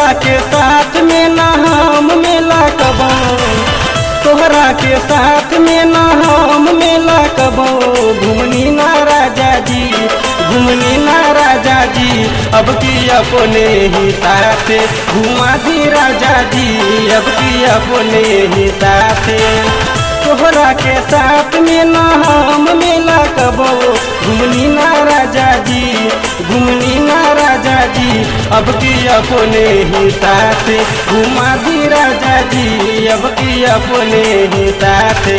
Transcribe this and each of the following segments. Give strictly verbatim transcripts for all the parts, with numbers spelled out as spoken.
तोहरा के साथ में ना हम मेला कबो, तोहरा के साथ में ना हम मेला कबो। घूमनी ना राजा जी, घूमनी ना राजा जी, अब की अपने ही साथ घुमा दी राजा जी, अब की अपने ही साथ। तोहरा के साथ में ना हम मेला कबो, घूमनी ना राजा जी, घूमनी ना राजा जी, अब की अपने ही साथ घुमा दी राजा जी, अब की अपने ही साथ।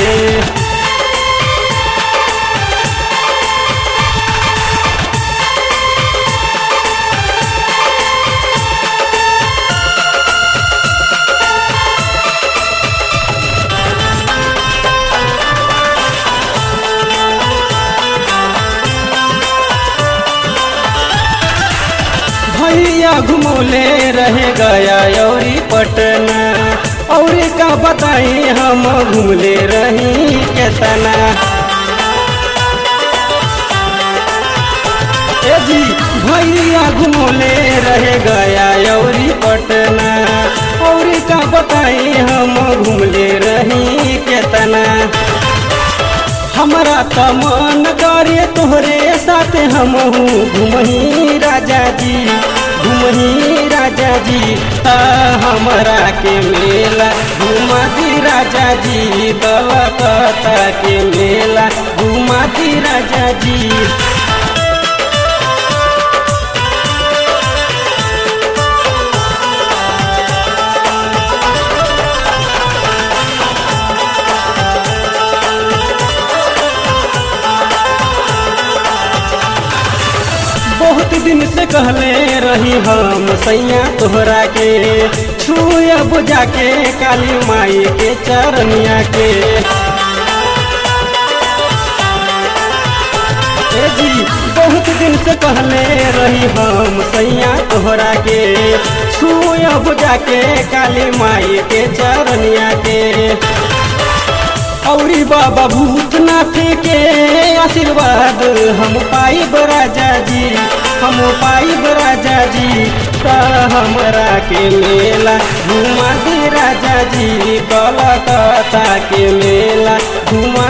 भैया घुमोले रहे गया औरी पटना, और का बताई हम घूमले रही केतना। ए जी भैया घुमोले रहे गया औरी पटना, और का बताई हम घूमले रही केतना। हमरा त मन करे तोहरे साथ हम घूमही राजा जी, घूमही राजा जी, ता हमरा के मेला घुमा दी राजा जी, कलकत्ता के मेला घुमा दी राजा जी। बहुत दिन से कहले रही हम सैया तोहरा के, छुआ बुझा के काली माई के चरनिया के। ए जी बहुत दिन से कहले रही हम सैया तोहरा के, छुआ बुझा के काली माई के चरनिया के। औरी बाबा भूतनाथ के आशीर्वाद हम पाइब राजा जी, हम पाइब राजा जी, ता हमरा के मेला घुमा दी राजा जी, कलकत्ता के मेला घुमा